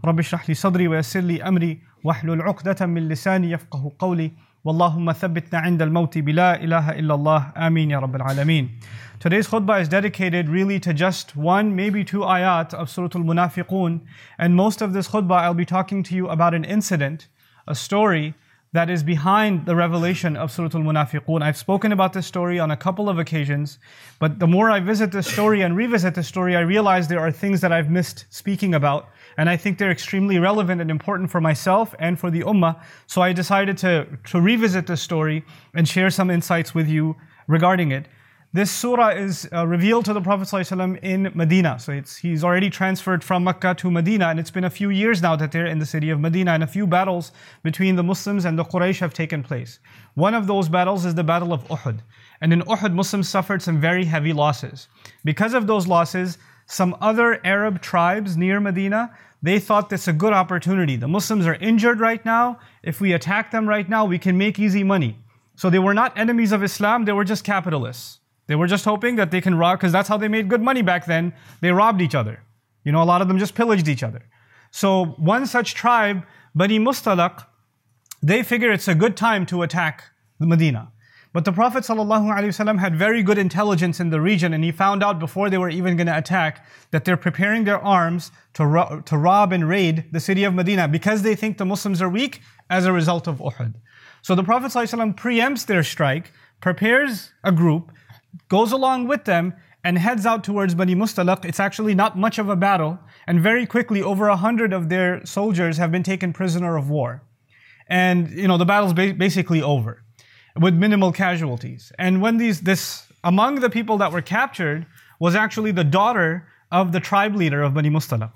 رب اشرح لي صدري ويسر لي أمري واحلل عقدة من لساني يفقه قولي واللهم ثبتنا عند الموت بلا إله إلا الله آمين يا رب العالمين. Today's khutbah is dedicated really to just one, maybe two ayat of Surah Al-Munafiqun, and most of this khutbah I'll be talking to you about an incident, a story that is behind the revelation of Surah Al-Munafiqun. I've spoken about this story on a couple of occasions, but the more I visit this story and revisit this story, I realize there are things that I've missed speaking about, and I think they're extremely relevant and important for myself and for the ummah. So I decided to revisit this story and share some insights with you regarding it. This surah is revealed to the Prophet ﷺ in Medina. So he's already transferred from Mecca to Medina, and it's been a few years now that they're in the city of Medina, and a few battles between the Muslims and the Quraysh have taken place. One of those battles is the Battle of Uhud. And in Uhud, Muslims suffered some very heavy losses. Because of those losses, some other Arab tribes near Medina, they thought this a good opportunity. The Muslims are injured right now. If we attack them right now, we can make easy money. So they were not enemies of Islam, they were just capitalists. They were just hoping that they can rob, because that's how they made good money back then. They robbed each other. A lot of them just pillaged each other. So one such tribe, Bani Mustalaq, they figured it's a good time to attack the Medina. But the Prophet ﷺ had very good intelligence in the region, and he found out before they were even going to attack that they're preparing their arms to rob and raid the city of Medina because they think the Muslims are weak as a result of Uhud. So the Prophet ﷺ preempts their strike, prepares a group, goes along with them and heads out towards Bani Mustalaq. It's actually not much of a battle, and very quickly over 100 of their soldiers have been taken prisoner of war. And the battle's basically over with minimal casualties. And when among the people that were captured was actually the daughter of the tribe leader of Bani Mustalaq.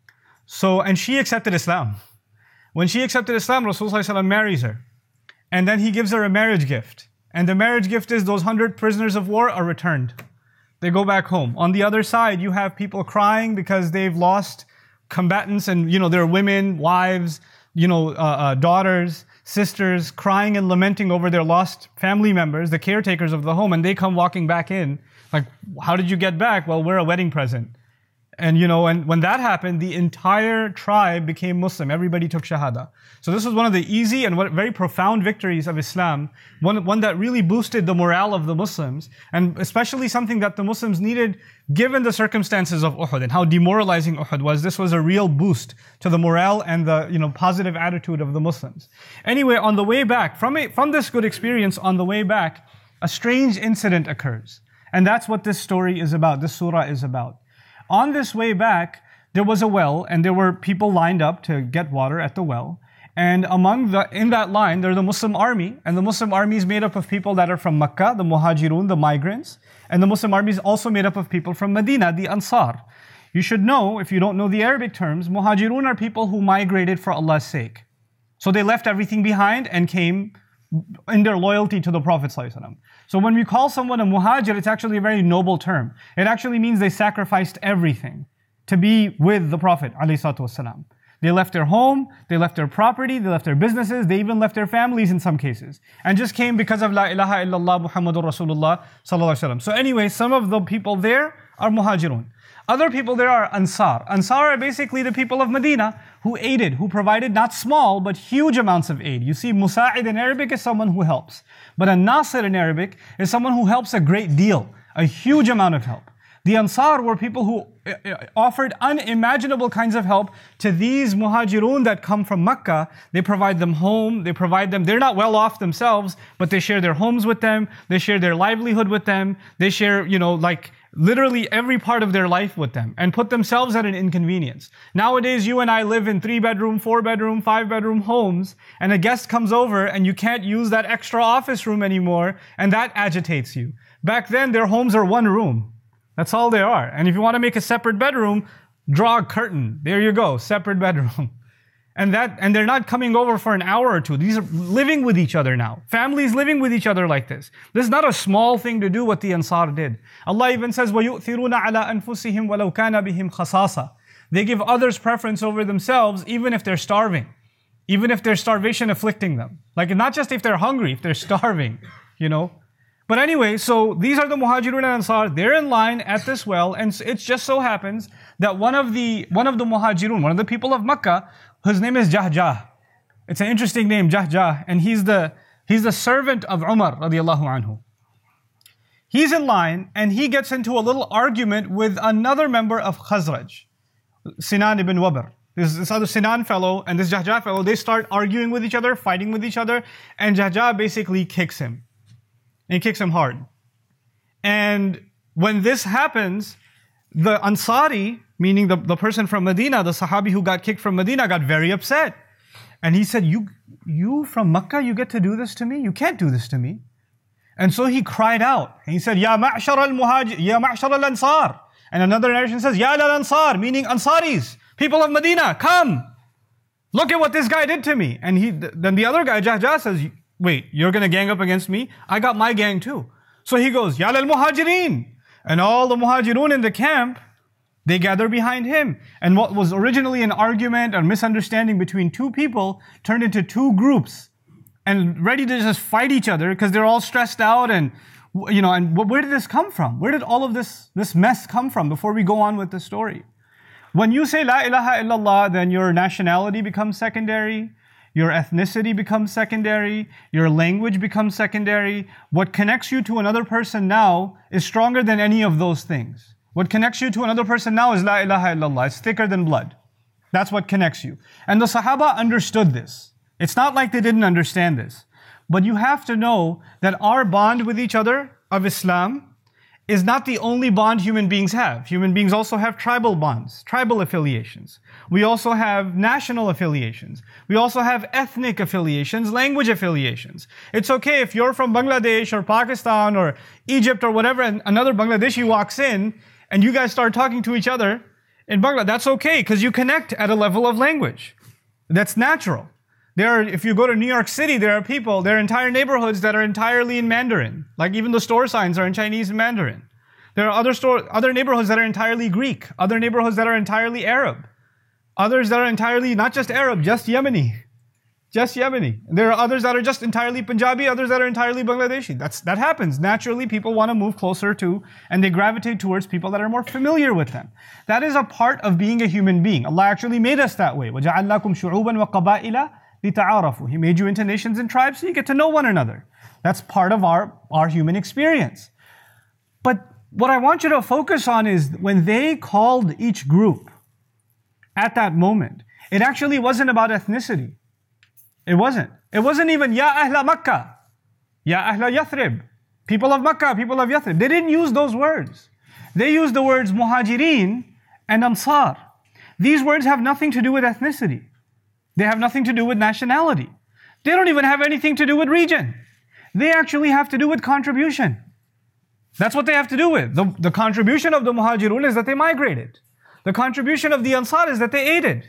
And she accepted Islam. When she accepted Islam, Rasulullah ﷺ marries her. And then he gives her a marriage gift. And the marriage gift is those 100 prisoners of war are returned. They go back home. On the other side, you have people crying because they've lost combatants, and there are women, wives, daughters, sisters crying and lamenting over their lost family members, the caretakers of the home, and they come walking back in. Like, how did you get back? Well, we're a wedding present. And and when that happened, the entire tribe became Muslim. Everybody took Shahada. So this was one of the easy and very profound victories of Islam. One that really boosted the morale of the Muslims, and especially something that the Muslims needed given the circumstances of Uhud and how demoralizing Uhud was. This was a real boost to the morale and the positive attitude of the Muslims. Anyway, on the way back, from this good experience, on the way back, a strange incident occurs. And that's what this story is about, this surah is about. On this way back, there was a well, and there were people lined up to get water at the well. And in that line, there's the Muslim army, and the Muslim army is made up of people that are from Makkah, the Muhajirun, the migrants, and the Muslim army is also made up of people from Medina, the Ansar. You should know, if you don't know the Arabic terms, Muhajirun are people who migrated for Allah's sake. So they left everything behind and came in their loyalty to the Prophet ﷺ. So when we call someone a muhajir, it's actually a very noble term. It actually means they sacrificed everything to be with the Prophet ﷺ. They left their home, they left their property, they left their businesses, they even left their families in some cases, and just came because of La ilaha illallah Muhammadur Rasulullah sallallahu alaihi wasallam. So anyway, some of the people there are muhajirun. Other people there are Ansar. Ansar are basically the people of Medina who aided, who provided not small but huge amounts of aid. You see, Musa'id in Arabic is someone who helps. But a Nasir in Arabic is someone who helps a great deal, a huge amount of help. The Ansar were people who offered unimaginable kinds of help to these muhajirun that come from Makkah. They provide them home, they're not well off themselves, but they share their homes with them, they share their livelihood with them, they share, literally every part of their life with them, and put themselves at an inconvenience. Nowadays, you and I live in 3-bedroom, 4-bedroom, 5-bedroom homes, and a guest comes over and you can't use that extra office room anymore, and that agitates you. Back then, their homes are one room. That's all they are. And if you want to make a separate bedroom, draw a curtain. There you go, separate bedroom. And they're not coming over for an hour or two. These are living with each other now. Families living with each other like this. This is not a small thing to do what the Ansar did. Allah even says, وَيُؤْثِرُونَ عَلَىٰ أَنفُسِهِمْ وَلَوْ كَانَ بِهِمْ خَصَاصَةً. They give others preference over themselves even if they're starving. Even if there's starvation afflicting them. Like not just if they're hungry, if they're starving, But anyway, so these are the Muhajirun and Ansar. They're in line at this well, and it just so happens that one of the Muhajirun, one of the people of Makkah, his name is Jahjah. It's an interesting name, Jahjah, and he's the servant of Umar radiallahu anhu. He's in line, and he gets into a little argument with another member of Khazraj, Sinan ibn Wabr. This other Sinan fellow and this Jahjah fellow, they start arguing with each other, fighting with each other, and Jahjah basically kicks him. And he kicks him hard. And when this happens, the Ansari, meaning the person from Medina, the Sahabi who got kicked from Medina, got very upset. And he said, you from Makkah, you get to do this to me? You can't do this to me. And so he cried out. And he said, Ya ma'shar al-muhajir, Ya ma'shar al-ansar. And another narration says, Ya al-ansar, meaning Ansaris, people of Medina, come. Look at what this guy did to me. And then the other guy, Jahjah, says, wait, you're going to gang up against me? I got my gang too. So he goes, Ya al-muhajirin. And all the muhajirun in the camp, they gather behind him. And what was originally an argument or misunderstanding between two people turned into two groups and ready to just fight each other because they're all stressed out. And where did this come from? Where did all of this mess come from before we go on with the story? When you say La ilaha illallah, then your nationality becomes secondary. Your ethnicity becomes secondary. Your language becomes secondary. What connects you to another person now is stronger than any of those things. What connects you to another person now is La ilaha illallah. It's thicker than blood. That's what connects you. And the Sahaba understood this. It's not like they didn't understand this. But you have to know that our bond with each other of Islam is not the only bond human beings have. Human beings also have tribal bonds, tribal affiliations. We also have national affiliations. We also have ethnic affiliations, language affiliations. It's okay if you're from Bangladesh or Pakistan or Egypt or whatever, and another Bangladeshi walks in and you guys start talking to each other in Bangla. That's okay because you connect at a level of language. That's natural. If you go to New York City, there are entire neighborhoods that are entirely in Mandarin. Like even the store signs are in Chinese and Mandarin. There are other neighborhoods that are entirely Greek, other neighborhoods that are entirely Arab, others that are entirely not just Arab, just Yemeni. Just Yemeni. There are others that are just entirely Punjabi, others that are entirely Bangladeshi. That happens. Naturally, people want to move closer to, and they gravitate towards people that are more familiar with them. That is a part of being a human being. Allah actually made us that way. وَجَعَلْنَاكُمْ شُعُوبًا وَقَبَائِلَ لِتَعَارَفُوا. He made you into nations and tribes so you get to know one another. That's part of our human experience. But what I want you to focus on is when they called each group at that moment, it actually wasn't about ethnicity. It wasn't. It wasn't even Ya Ahla Makkah, Ya Ahla Yathrib, people of Makkah, people of Yathrib. They didn't use those words. They used the words Muhajirin and Ansar. These words have nothing to do with ethnicity. They have nothing to do with nationality. They don't even have anything to do with region. They actually have to do with contribution. That's what they have to do with. The contribution of the Muhajirun is that they migrated. The contribution of the Ansar is that they aided.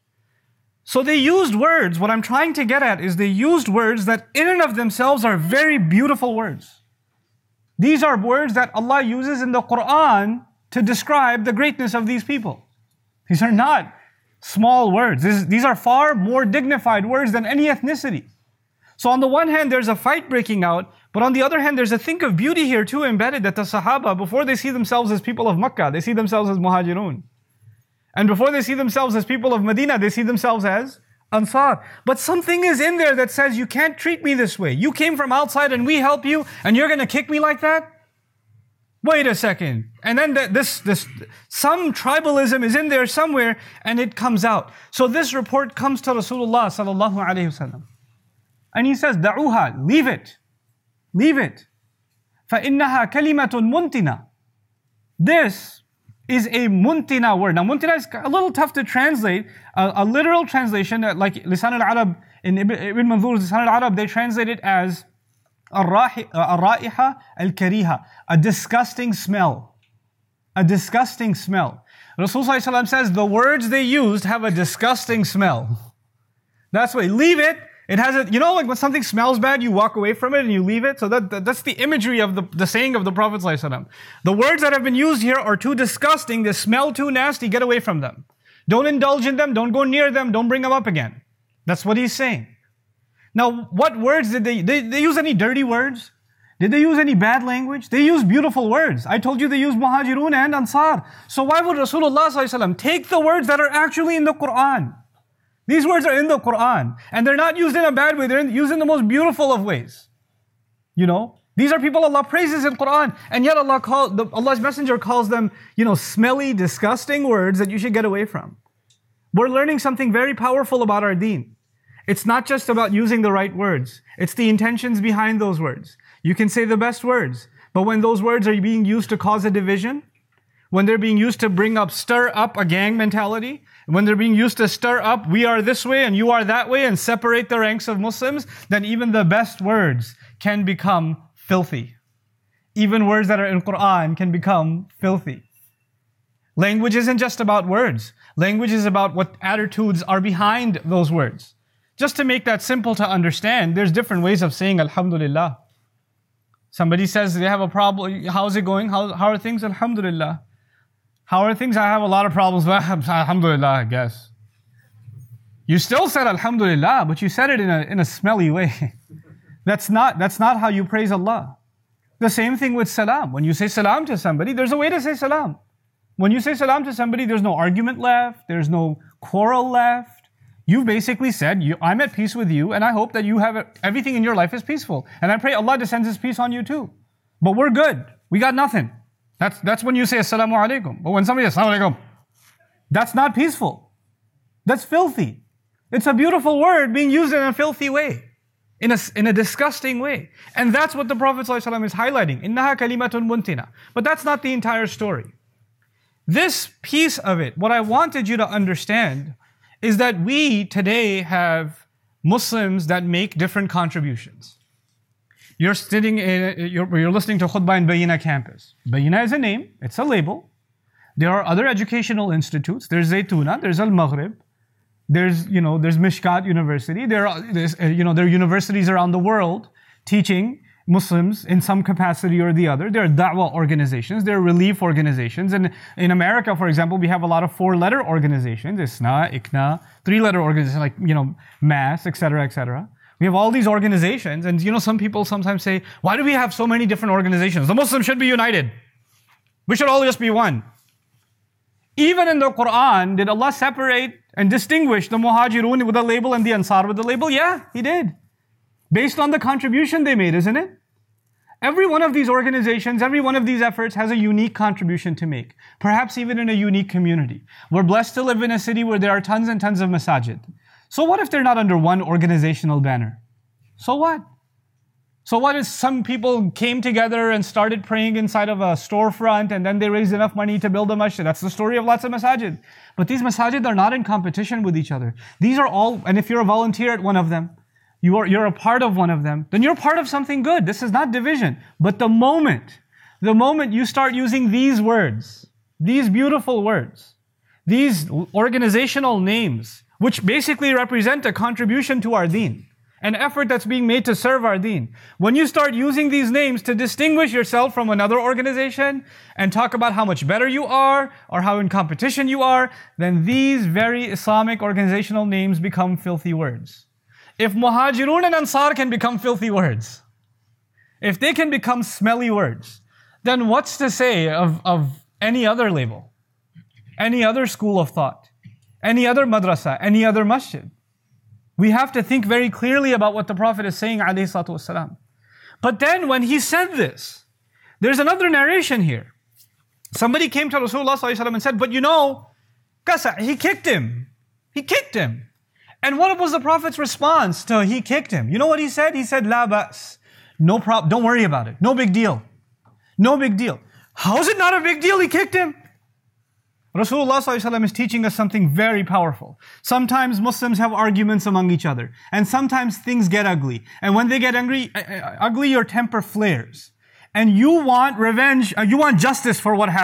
So they used words, what I'm trying to get at is they used words that in and of themselves are very beautiful words. These are words that Allah uses in the Quran to describe the greatness of these people. These are not small words. These are far more dignified words than any ethnicity. So on the one hand, there's a fight breaking out, but on the other hand, there's a think of beauty here too embedded that the Sahaba, before they see themselves as people of Makkah, they see themselves as Muhajirun. And before they see themselves as people of Medina, they see themselves as Ansar. But something is in there that says, you can't treat me this way. You came from outside and we help you, and you're going to kick me like that? Wait a second. And then some tribalism is in there somewhere, and it comes out. So this report comes to Rasulullah sallallahu alaihi wasallam. And he says, Da'uha, leave it. Leave it. فَإِنَّهَا كَلِمَةٌ مُنْتِنَةٌ. This is a muntina word. Now muntina is a little tough to translate. A literal translation, like Lisan al-Arab, in Ibn Manzur's Lisan al-Arab, they translate it as الرائحة الكريهة, a disgusting smell. A disgusting smell. Rasulullah ﷺ says the words they used have a disgusting smell. That's why, leave it. It has a, like when something smells bad, you walk away from it and you leave it. So that's the imagery of the saying of the Prophet ﷺ. The words that have been used here are too disgusting, they smell too nasty, get away from them. Don't indulge in them, don't go near them, don't bring them up again. That's what he's saying. Now, what words did they use any dirty words? Did they use any bad language? They used beautiful words. I told you they used Muhajirun and Ansar. So why would Rasulullah ﷺ take the words that are actually in the Quran? These words are in the Quran. And they're not used in a bad way. They're used in the most beautiful of ways. You know? These are people Allah praises in Quran. And yet Allah's Messenger calls them, smelly, disgusting words that you should get away from. We're learning something very powerful about our deen. It's not just about using the right words. It's the intentions behind those words. You can say the best words, but when those words are being used to cause a division, when they're being used to stir up a gang mentality, when they're being used to stir up, we are this way and you are that way, and separate the ranks of Muslims, then even the best words can become filthy. Even words that are in Quran can become filthy. Language isn't just about words. Language is about what attitudes are behind those words. Just to make that simple to understand, there's different ways of saying Alhamdulillah. Somebody says they have a problem. How's it going? How are things? Alhamdulillah. How are things? I have a lot of problems. Alhamdulillah, I guess. You still said Alhamdulillah, but you said it in a smelly way. That's not how you praise Allah. The same thing with salam. When you say salam to somebody, there's a way to say salam. When you say salam to somebody, there's no argument left. There's no quarrel left. You've basically said, I'm at peace with you, and I hope that you have everything in your life is peaceful. And I pray Allah descends His peace on you too. But we're good. We got nothing. That's when you say Assalamu alaikum. But when somebody says Assalamu alaikum, that's not peaceful. That's filthy. It's a beautiful word being used in a filthy way. In a disgusting way. And that's what the Prophet ﷺ is highlighting. إِنَّهَا كَلِمَةٌ مُنْتِنَةٌ. But that's not the entire story. This piece of it, what I wanted you to understand, is that we today have Muslims that make different contributions. You're listening to Khutbah in Bayina campus. Bayina is a name, it's a label. There are other educational institutes. There's Zaytuna, there's Al-Maghrib, there's Mishkat University. There are universities around the world teaching Muslims in some capacity or the other. There are da'wah organizations, there are relief organizations. And in America, for example, we have a lot of 4-letter organizations, ISNA, ICNA, 3-letter organizations like, MAS, etc., etc. We have all these organizations, and some people sometimes say, why do we have so many different organizations? The Muslims should be united. We should all just be one. Even in the Quran, did Allah separate and distinguish the Muhajirun with a label and the Ansar with a label? Yeah, He did. Based on the contribution they made, isn't it? Every one of these organizations, every one of these efforts has a unique contribution to make. Perhaps even in a unique community. We're blessed to live in a city where there are tons and tons of masajid. So what if they're not under one organizational banner? So what? So what if some people came together and started praying inside of a storefront, and then they raised enough money to build a masjid? That's the story of lots of masajid. But these masajid are not in competition with each other. These are all, and if you're a volunteer at one of them, you're a part of one of them, then you're part of something good. This is not division. But the moment you start using these words, these beautiful words, these organizational names, which basically represent a contribution to our deen, an effort that's being made to serve our deen. When you start using these names to distinguish yourself from another organization and talk about how much better you are or how in competition you are, then these very Islamic organizational names become filthy words. If Muhajirun and Ansar can become filthy words, if they can become smelly words, then what's to say of any other label, any other school of thought, any other madrasa, any other masjid? We have to think very clearly about what the Prophet is saying, alayhi salatu wasalam. But then when he said this, there's another narration here. Somebody came to Rasulullah sallallahu alaihi wasallam and said, but Qasa, he kicked him. He kicked him. And what was the Prophet's response to he kicked him? You know what he said? He said, La ba's. No problem. Don't worry about it. No big deal. No big deal. How is it not a big deal? He kicked him. Rasulullah ﷺ is teaching us something very powerful. Sometimes Muslims have arguments among each other. And sometimes things get ugly. And when they get ugly, your temper flares. And you want revenge, you want justice for what happened.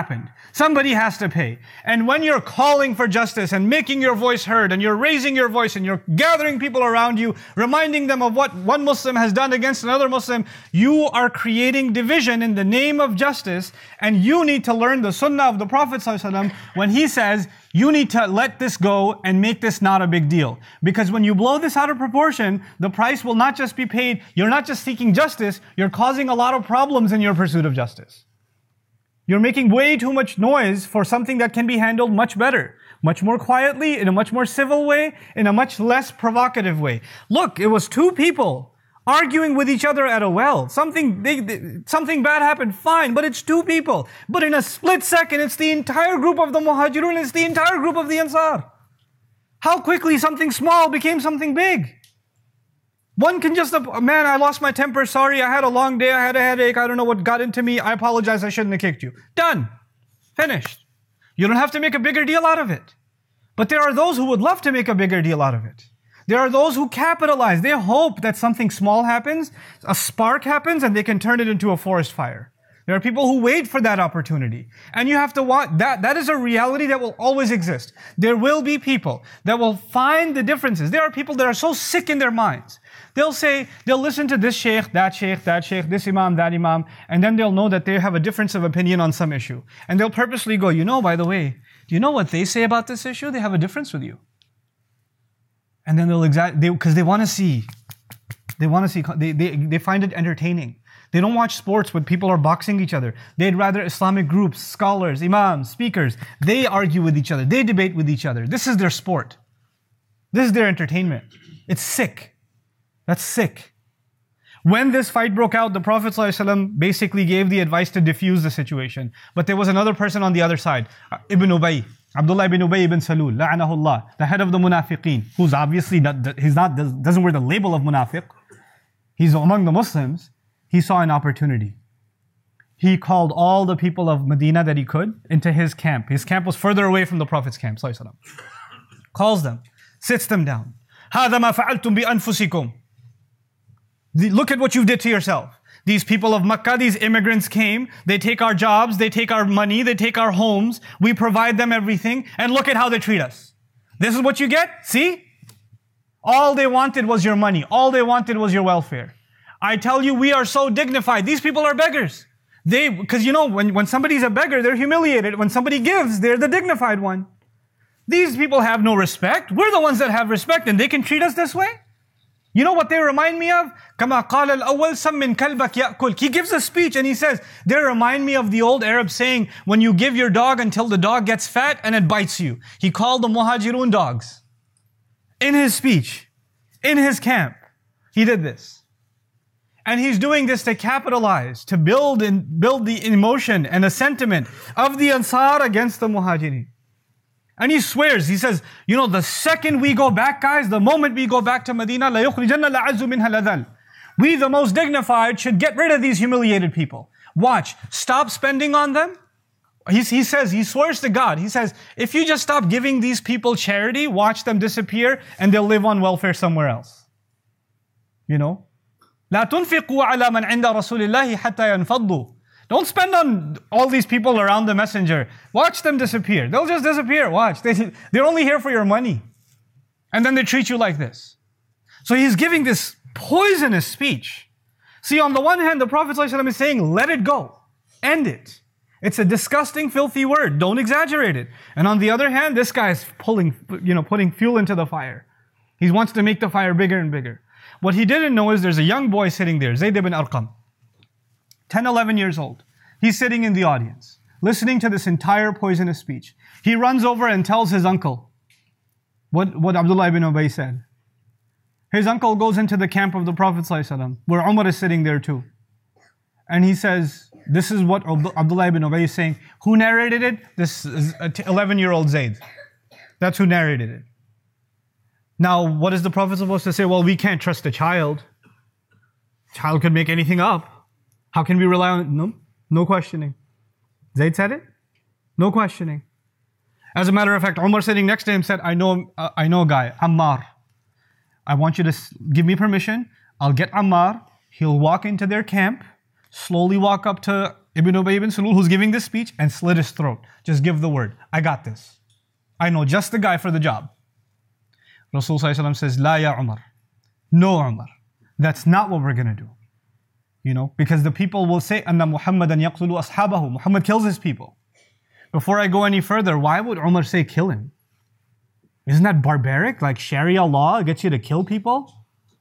Somebody has to pay. And when you're calling for justice and making your voice heard and you're raising your voice and you're gathering people around you, reminding them of what one Muslim has done against another Muslim, you are creating division in the name of justice. And you need to learn the sunnah of the Prophet ﷺ when he says, you need to let this go and make this not a big deal. Because when you blow this out of proportion, the price will not just be paid. You're not just seeking justice, you're causing a lot of problems in your pursuit of justice. You're making way too much noise for something that can be handled much better, much more quietly, in a much more civil way, in a much less provocative way. Look, it was two people arguing with each other at a well. Something bad happened, fine, but it's two people. But in a split second, it's the entire group of the Muhajirun, it's the entire group of the Ansar. How quickly something small became something big. One can just, man, I lost my temper, sorry, I had a long day, I had a headache, I don't know what got into me, I apologize, I shouldn't have kicked you. Done. Finished. You don't have to make a bigger deal out of it. But there are those who would love to make a bigger deal out of it. There are those who capitalize. They hope that something small happens, a spark happens, and they can turn it into a forest fire. There are people who wait for that opportunity. And you have to watch, that is a reality that will always exist. There will be people that will find the differences. There are people that are so sick in their minds. They'll listen to this sheikh, this imam, that imam, and then they'll know that they have a difference of opinion on some issue. And they'll purposely go, by the way, do you know what they say about this issue? They have a difference with you. And then because they want to see, they find it entertaining. They don't watch sports when people are boxing each other. They'd rather Islamic groups, scholars, imams, speakers, they argue with each other. They debate with each other. This is their sport. This is their entertainment. It's sick. That's sick. When this fight broke out, the Prophet ﷺ basically gave the advice to diffuse the situation. But there was another person on the other side, Ibn Ubay. Abdullah ibn Ubay ibn Salul, la'anahullah, the head of the munafiqeen, who's obviously doesn't wear the label of munafiq. He's among the Muslims. He saw an opportunity. He called all the people of Medina that he could into his camp. His camp was further away from the Prophet's camp, sallallahu alaihi wasallam. Calls them, sits them down. هَذَا مَا فَعَلْتُمْ بِأَنفُسِكُمْ. Look at what you did to yourself. These people of Makkah, these immigrants came, they take our jobs, they take our money, they take our homes, we provide them everything, and look at how they treat us. This is what you get? See? All they wanted was your money. All they wanted was your welfare. I tell you, we are so dignified. These people are beggars. Because when somebody's a beggar, they're humiliated. When somebody gives, they're the dignified one. These people have no respect. We're the ones that have respect, and they can treat us this way? You know what they remind me of? كَمَا قَالَ الْأَوَّلْ سَمِّنْ كَلْبَكْ يَأْكُلْ. He gives a speech and he says, they remind me of the old Arab saying, when you give your dog until the dog gets fat and it bites you. He called the Muhajirun dogs. In his speech, in his camp, he did this. And he's doing this to capitalize, to build the emotion and the sentiment of the Ansar against the Muhajirin. And he swears, he says, the second we go back, guys, the moment we go back to Medina, لَيُخْرِجَنَّ الْأَعَزُّ مِنْهَا الْأَذَلُّ. We, the most dignified, should get rid of these humiliated people. Watch, stop spending on them. He swears to God, he says, if you just stop giving these people charity, watch them disappear, and they'll live on welfare somewhere else. لَا تُنْفِقُوا عَلَى مَنْ عِنْدَ رَسُولِ اللَّهِ حَتَّى يَنْفَضُّوا. Don't spend on all these people around the messenger. Watch them disappear. They'll just disappear. Watch. They're only here for your money. And then they treat you like this. So he's giving this poisonous speech. See, on the one hand, the Prophet ﷺ is saying, let it go. End it. It's a disgusting, filthy word. Don't exaggerate it. And on the other hand, this guy is putting fuel into the fire. He wants to make the fire bigger and bigger. What he didn't know is there's a young boy sitting there, Zayd ibn Arqam. 10, 11 years old. He's sitting in the audience, listening to this entire poisonous speech. He runs over and tells his uncle what Abdullah ibn Ubay said. His uncle goes into the camp of the Prophet ﷺ, where Umar is sitting there too. And he says, this is what Abdullah ibn Ubay is saying. Who narrated it? This is 11-year-old Zayd. That's who narrated it. Now, what is the Prophet supposed to say? Well, we can't trust a child. Child could make anything up. How can we rely on... No questioning. Zayd said it? No questioning. As a matter of fact, Umar sitting next to him said, I know a guy, Ammar. I want you to give me permission. I'll get Ammar. He'll walk into their camp, slowly walk up to Ibn Ubay ibn Salul, who's giving this speech, and slit his throat. Just give the word. I got this. I know just the guy for the job. Rasul ﷺ says, La ya Umar. No, Umar. That's not what we're going to do. You know, because the people will say, Anna Muhammadan yaqtulu ashabahu. Muhammad kills his people. Before I go any further, why would Umar say kill him? Isn't that barbaric? Like Sharia law gets you to kill people?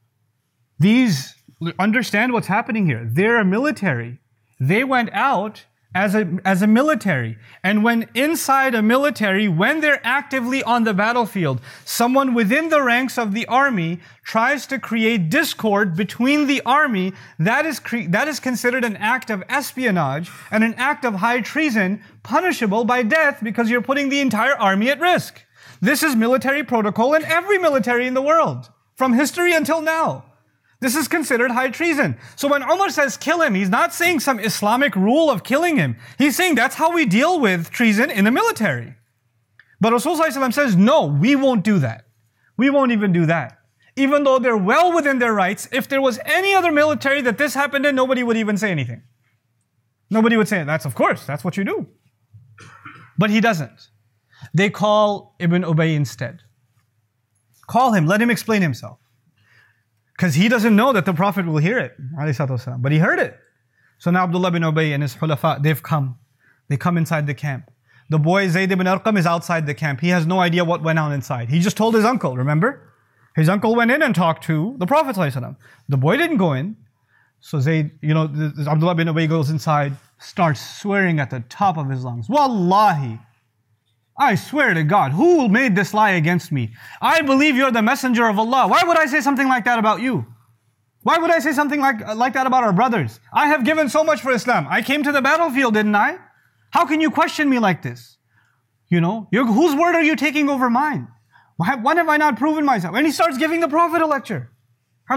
Understand what's happening here. They're a military. They went out as a military. And when inside a military, when they're actively on the battlefield, someone within the ranks of the army tries to create discord between the army, that is considered an act of espionage and an act of high treason, punishable by death because you're putting the entire army at risk. This is military protocol in every military in the world, from history until now. This is considered high treason. So when Umar says kill him, he's not saying some Islamic rule of killing him. He's saying that's how we deal with treason in the military. But Rasulullah says, no, we won't do that. We won't even do that. Even though they're well within their rights, if there was any other military that this happened in, nobody would even say anything. Nobody would say, that's what you do. But he doesn't. They call Ibn Ubay instead. Call him, let him explain himself. Because he doesn't know that the Prophet will hear it, but he heard it. So now Abdullah bin Ubay and his khulafa, they've come. They come inside the camp. The boy Zayd ibn Arqam is outside the camp. He has no idea what went on inside. He just told his uncle, remember? His uncle went in and talked to the Prophet ﷺ. The boy didn't go in. So Zayd, Abdullah bin Ubay goes inside, starts swearing at the top of his lungs. Wallahi, I swear to God, who made this lie against me? I believe you're the messenger of Allah. Why would I say something like that about you? Why would I say something like that about our brothers? I have given so much for Islam. I came to the battlefield, didn't I? How can you question me like this? Whose word are you taking over mine? When have I not proven myself? And he starts giving the Prophet a lecture. At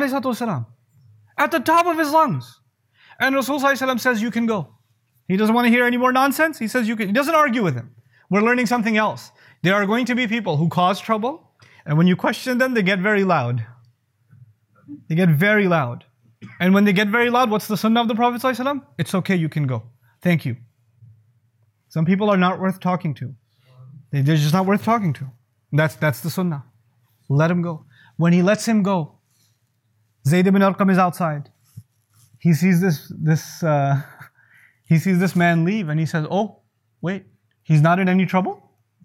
the top of his lungs. And Rasulullah says, you can go. He doesn't want to hear any more nonsense. He says, you can. He doesn't argue with him. We're learning something else. There are going to be people who cause trouble, and when you question them, they get very loud. They get very loud. And when they get very loud, what's the sunnah of the Prophet ﷺ? It's okay, you can go. Thank you. Some people are not worth talking to. They're just not worth talking to. That's the sunnah. Let him go. When he lets him go, Zayd ibn Arqam is outside. He sees this man leave, and he says, oh, wait. He's not in any trouble?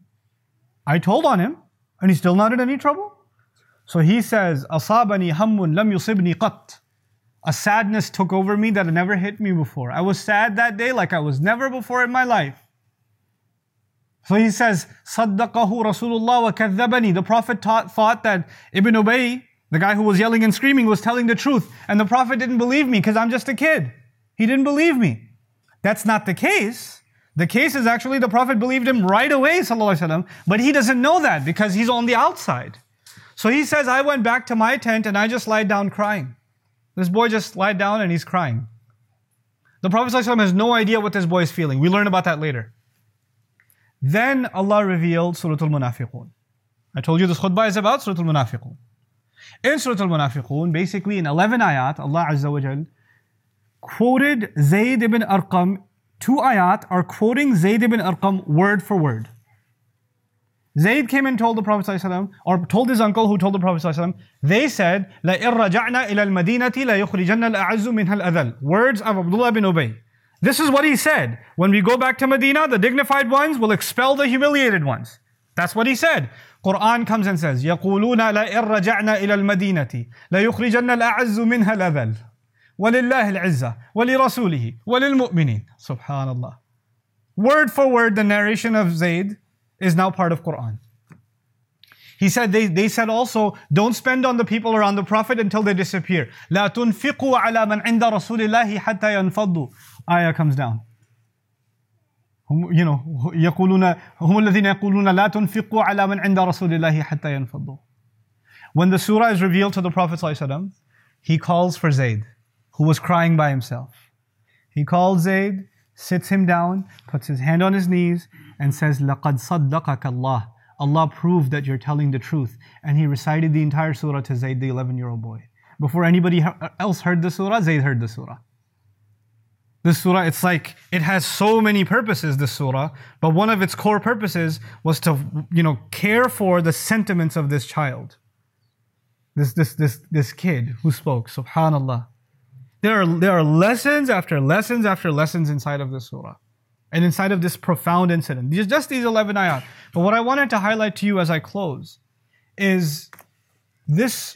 I told on him, and he's still not in any trouble? So he says, أَصَابَنِي هَمٌّ لَمْ يُصِبْنِي قَطْ. A sadness took over me that had never hit me before. I was sad that day like I was never before in my life. So he says, صَدَّقَهُ رَسُولُ اللَّهِ وَكَذَّبَنِي. The Prophet thought that Ibn Ubay, the guy who was yelling and screaming, was telling the truth. And the Prophet didn't believe me because I'm just a kid. He didn't believe me. That's not the case. The case is actually the Prophet believed him right away, but he doesn't know that because he's on the outside. So he says, I went back to my tent and I just lied down crying. This boy just lied down and he's crying. The Prophet has no idea what this boy is feeling. We learn about that later. Then Allah revealed Surah Al-Munafiqun. I told you this khutbah is about Surah Al-Munafiqun. In Surah Al-Munafiqun, basically in 11 ayat, Allah Azza wa Jal quoted Zayd ibn Arqam. 2 ayat are quoting Zayd ibn Arqam word for word. Zayd came and told the Prophet ﷺ, or told his uncle who told the Prophet ﷺ, they said, لَإِن رَجَعْنَا إِلَى الْمَدِينَةِ لَيُخْرِجَنَّ الْأَعَزُّ مِنْهَا الْأَذَلُ. Words of Abdullah bin Ubay. This is what he said. When we go back to Medina, the dignified ones will expel the humiliated ones. That's what he said. Quran comes and says, يَقُولُونَ لَإِن رَجَعْنَا إِلَى الْمَدِينَةِ لَيُخْرِجَنَّ الْأَعَزُّ مِنْهَا الْأَذَلُ. وَلِلَّهِ الْعِزَّةِ وَلِرَسُولِهِ وَلِلْمُؤْمِنِينَ. Subhanallah. Word for word, the narration of Zayd is now part of Quran. He said, they said also, don't spend on the people around the Prophet until they disappear. لَا تُنْفِقُوا عَلَى مَنْ عِنْدَ رَسُولِ اللَّهِ حَتَّى يَنْفَضُّوا. Ayah comes down. يقولون هم الذين يقولون لا تنفقوا على من عند رسول الله حتى ينفضوا. When the surah is revealed to the Prophet ﷺ, he calls for Zayd, who was crying by himself. He calls Zayd, sits him down, puts his hand on his knees, and says, لَقَدْ صَدَّقَكَ اللَّهِ. Allah proved that you're telling the truth. And he recited the entire surah to Zayd, the 11-year-old boy. Before anybody else heard the surah, Zayd heard the surah. This surah, it's like, it has so many purposes, this surah, but one of its core purposes was to, care for the sentiments of this child. This kid who spoke, subhanallah. There are lessons after lessons after lessons inside of this surah. And inside of this profound incident. Just these 11 ayat. But what I wanted to highlight to you as I close is this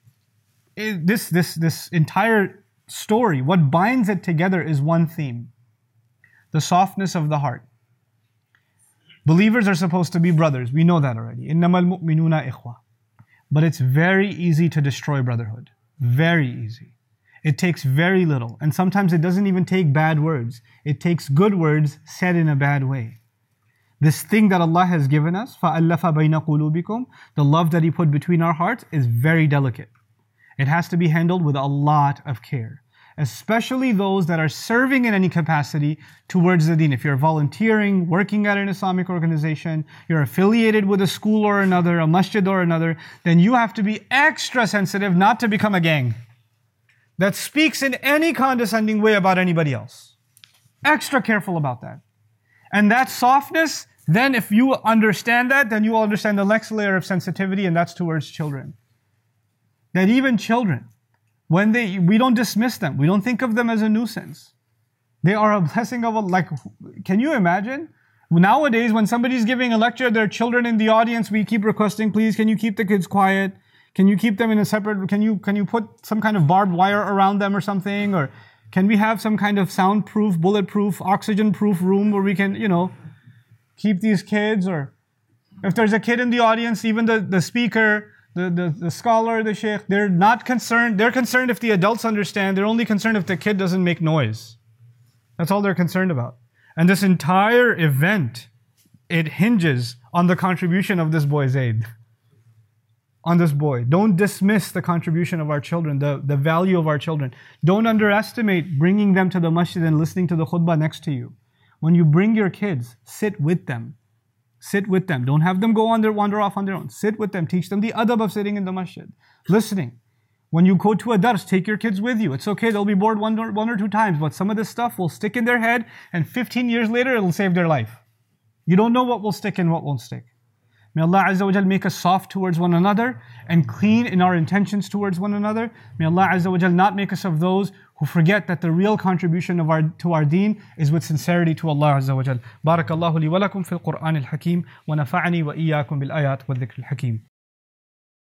entire story, what binds it together is one theme. The softness of the heart. Believers are supposed to be brothers. We know that already. إِنَّمَا الْمُؤْمِنُونَ إِخْوَةٌ. But it's very easy to destroy brotherhood. Very easy. It takes very little. And sometimes it doesn't even take bad words. It takes good words said in a bad way. This thing that Allah has given us, فَأَلَّفَ بَيْنَ قُلُوبِكُمْ, the love that He put between our hearts is very delicate. It has to be handled with a lot of care. Especially those that are serving in any capacity towards the deen. If you're volunteering, working at an Islamic organization, you're affiliated with a school or another, a masjid or another, then you have to be extra sensitive not to become a gang that speaks in any condescending way about anybody else. Extra careful about that. And that softness, then if you understand that, then you will understand the next layer of sensitivity, and that's towards children. That even children, we don't dismiss them. We don't think of them as a nuisance. They are a blessing of Allah. Can you imagine? Nowadays, when somebody's giving a lecture, there are children in the audience, we keep requesting, please, can you keep the kids quiet? Can you keep them in a separate, can you put some kind of barbed wire around them or something? Or can we have some kind of soundproof, bulletproof, oxygen-proof room where we can, keep these kids? Or if there's a kid in the audience, even the speaker, the scholar, the sheikh, they're not concerned. They're concerned if the adults understand. They're only concerned if the kid doesn't make noise. That's all they're concerned about. And this entire event, it hinges on the contribution of this boy Zayd. On this boy. Don't dismiss the contribution of our children, the value of our children. Don't underestimate bringing them to the masjid and listening to the khutbah next to you. When you bring your kids, sit with them. Sit with them. Don't have them wander off on their own. Sit with them. Teach them the adab of sitting in the masjid. Listening. When you go to a dars, take your kids with you. It's okay, they'll be bored one or two times, but some of this stuff will stick in their head, and 15 years later, it'll save their life. You don't know what will stick and what won't stick. May Allah Azza wa Jal make us soft towards one another and clean in our intentions towards one another. May Allah Azza wa Jal not make us of those who forget that the real contribution to our deen is with sincerity to Allah Azza wa Jal. Barakallahu li wa lakum fil Qur'an al-Hakim wa nafa'ani wa iyyakum bil ayat wa dhikr al-Hakim.